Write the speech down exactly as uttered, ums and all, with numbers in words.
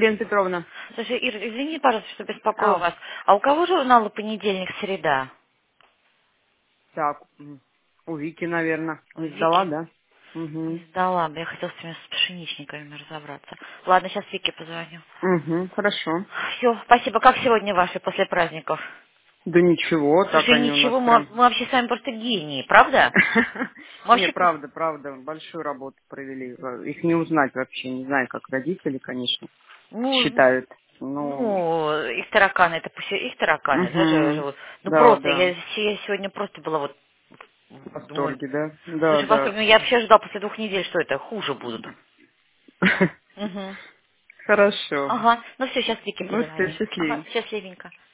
Ирина Петровна. Слушай, Ир, извини, пожалуйста, что беспокою Ау. вас. А у кого журналы понедельник, среда? Так, м, у Вики, наверное. Ой, Не сдала, Вики, да? не Угу. сдала бы. Я хотела с этими с пшеничниками разобраться. Ладно, сейчас Вике позвоню. Угу, хорошо. Все, спасибо. Как сегодня ваши после праздников? Да ничего, так Слушай, они у нас ничего, мы, прям... мы вообще с вами просто гении, правда? Мы Не, вообще... правда, правда, большую работу провели. Их не узнать вообще, не знаю, как родители, конечно, Ну, считают. Ну, ну, их тараканы, это пусть их тараканы, да, жи- угу. живут. Ну Да, просто, да, я, се- я сегодня просто была вот, в думаю, восторге, да? Да, слушай, да. восторг, ну я вообще ожидала после двух недель, что это хуже будут. Угу. Хорошо. Ага, ну все, сейчас Вике Ну, все, позвоню. Ага, счастливенько. счастливенько.